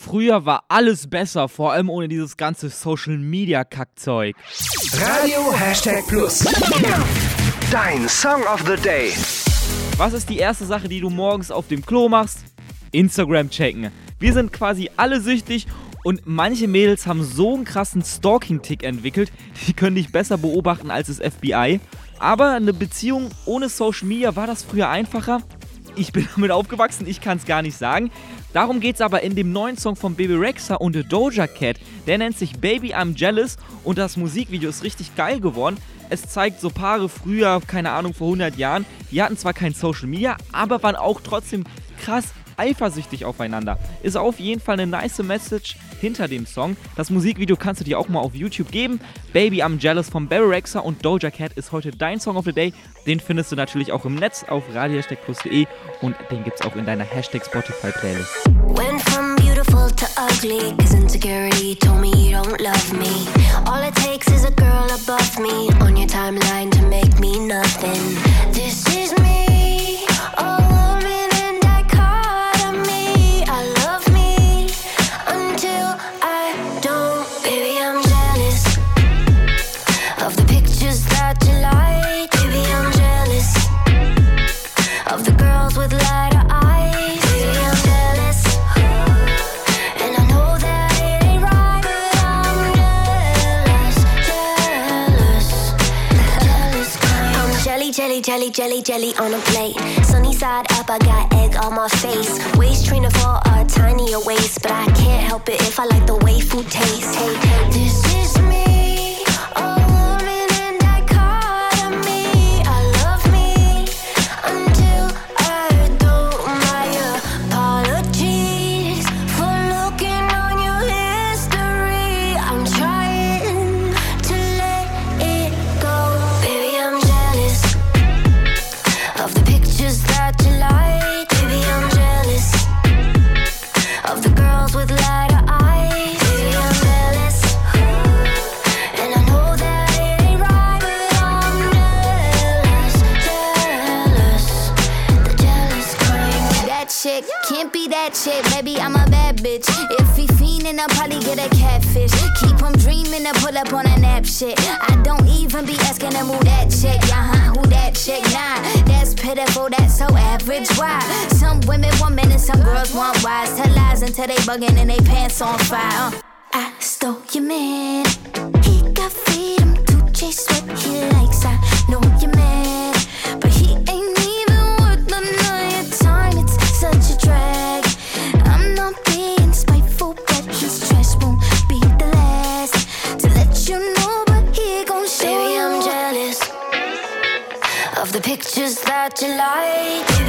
Früher war alles besser, vor allem ohne dieses ganze Social-Media-Kackzeug. Radio #Plus. Dein Song of the Day. Was ist die erste Sache, die du morgens auf dem Klo machst? Instagram checken. Wir sind quasi alle süchtig und manche Mädels haben so einen krassen Stalking-Tick entwickelt, die können dich besser beobachten als das FBI. Aber eine Beziehung ohne Social Media, war das früher einfacher? Ich bin damit aufgewachsen, ich kann es gar nicht sagen. Darum geht's aber in dem neuen Song von Bebe Rexha und Doja Cat. Der nennt sich Baby I'm Jealous und das Musikvideo ist richtig geil geworden. Es zeigt so Paare früher, keine Ahnung, vor 100 Jahren. Die hatten zwar kein Social Media, aber waren auch trotzdem krass eifersüchtig aufeinander. Ist auf jeden Fall eine nice Message hinter dem Song. Das Musikvideo kannst du dir auch mal auf YouTube geben. Baby I'm Jealous von Bebe Rexha und Doja Cat ist heute dein Song of the Day. Den findest du natürlich auch im Netz auf radio-plus.de und den gibt's auch in deiner Spotify Playlist. Went from beautiful to ugly, cause insecurity told me you don't love me. All it takes is a girl above me on your timeline to make me nothing. This is me, a woman in dichotomy. I love me until I don't. Baby, I'm jealous of the pictures that you like. Baby, I'm jealous of the girls with lighter eyes. Baby, I'm jealous, and I know that it ain't right, but I'm jealous kind. I'm jelly on a plate. Sunny side up, I got egg on my face. Waist trainer for a tinier waist, but I can't help it if I like the way food tastes. Hey, this is me, a woman in dichotomy. I love me until I don't. My apologies for looking on your history. I'm trying to let it go. Baby, I'm jealous of the pictures that you like. Baby, I'm jealous of the girls with lighter eyes. Baby, I'm jealous, and I know that it ain't right, but I'm jealous, the jealous kind. That chick can't be that chick, baby, I'm a bad bitch. If he fiendin', I'll probably get a catfish. Keep him dreamin' to pull up on a nap shit. I don't even be asking him who that chick. Who that chick? Nah, that's pitiful, that's so average. Why? Some women want men and some girls want wise. Tell lies until they buggin' and they pants on fire. I stole your man. He got freedom to chase what he likes. I know you're mad, but he ain't even worth none of your time. It's such a drag. I'm not being spiteful, but his trash won't be the last to let you know, but he gon' show. Baby, I'm jealous of the pictures that you like.